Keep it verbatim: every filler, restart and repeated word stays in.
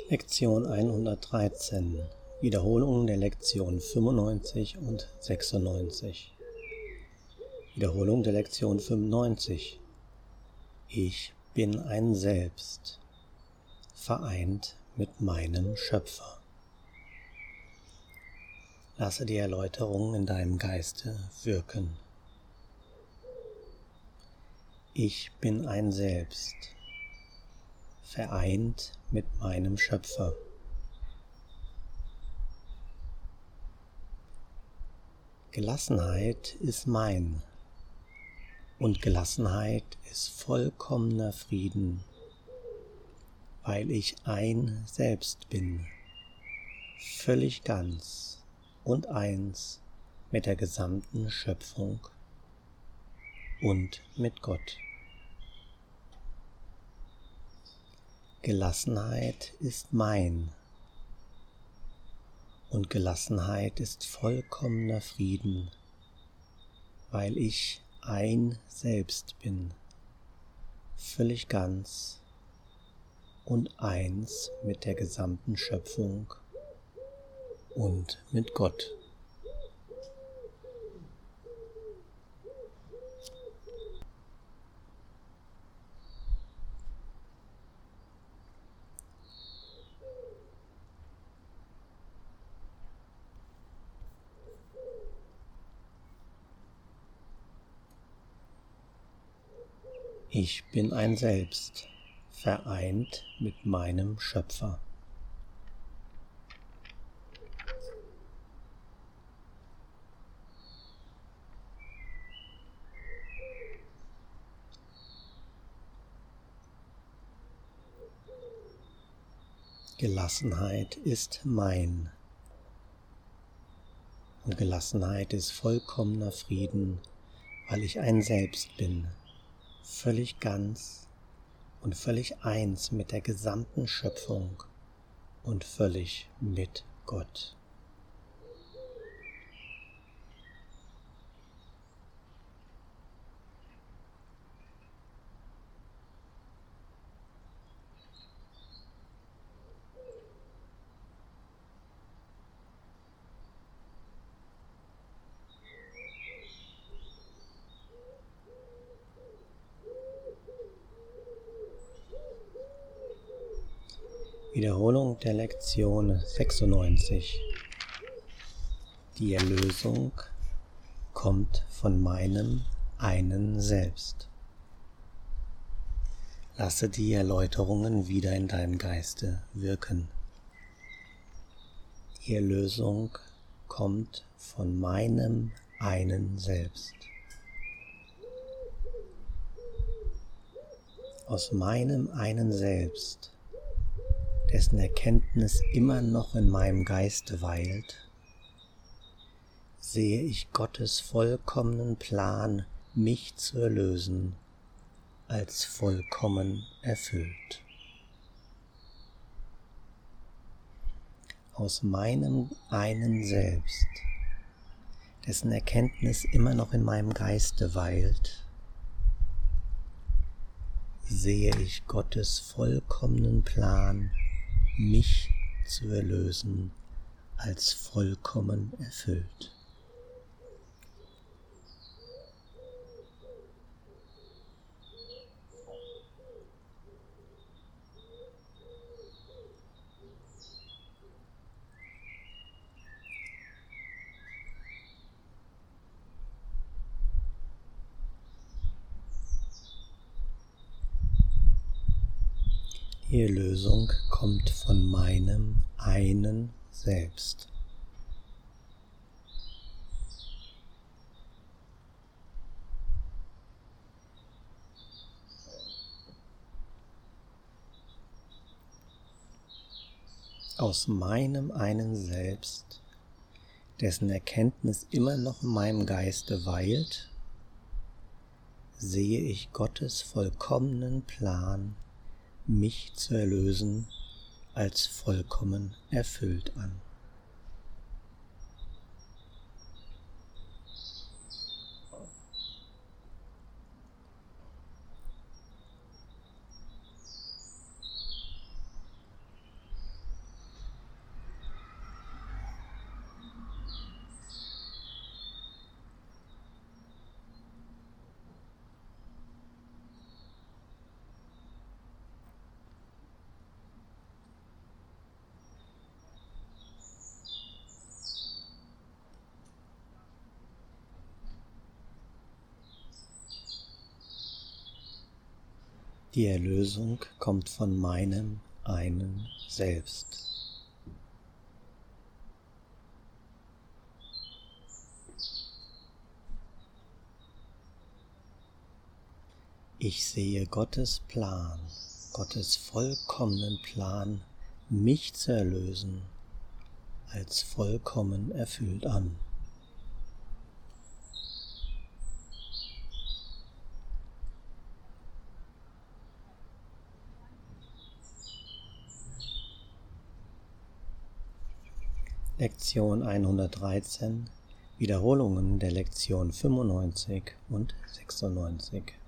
Lektion hundertdreizehn. Wiederholung der Lektion fünfundneunzig und sechsundneunzig. Wiederholung der Lektion fünfundneunzig. Ich bin ein Selbst, vereint mit meinem Schöpfer. Lasse die Erläuterung in deinem Geiste wirken. Ich bin ein Selbst, vereint mit meinem Schöpfer. Gelassenheit ist mein, und Gelassenheit ist vollkommener Frieden, weil ich ein Selbst bin, völlig ganz und eins mit der gesamten Schöpfung und mit Gott. Gelassenheit ist mein, und Gelassenheit ist vollkommener Frieden, weil ich ein Selbst bin, völlig ganz und eins mit der gesamten Schöpfung und mit Gott. Ich bin ein Selbst, vereint mit meinem Schöpfer. Gelassenheit ist mein, und Gelassenheit ist vollkommener Frieden, weil ich ein Selbst bin, völlig ganz und völlig eins mit der gesamten Schöpfung und völlig mit Gott. Wiederholung der Lektion sechsundneunzig. Die Erlösung kommt von meinem einen Selbst. Lasse die Erläuterungen wieder in deinem Geiste wirken. Die Erlösung kommt von meinem einen Selbst. Aus meinem einen Selbst, dessen Erkenntnis immer noch in meinem Geiste weilt, sehe ich Gottes vollkommenen Plan, mich zu erlösen, als vollkommen erfüllt. Aus meinem einen Selbst, dessen Erkenntnis immer noch in meinem Geiste weilt, sehe ich Gottes vollkommenen Plan, mich zu erlösen, als vollkommen erfüllt. Die Erlösung kommt von meinem einen Selbst. Aus meinem einen Selbst, dessen Erkenntnis immer noch in meinem Geiste weilt, sehe ich Gottes vollkommenen Plan, mich zu erlösen, als vollkommen erfüllt an. Die Erlösung kommt von meinem einen Selbst. Ich sehe Gottes Plan, Gottes vollkommenen Plan, mich zu erlösen, als vollkommen erfüllt an. Lektion hundertdreizehn, Wiederholungen der Lektion fünfundneunzig und sechsundneunzig.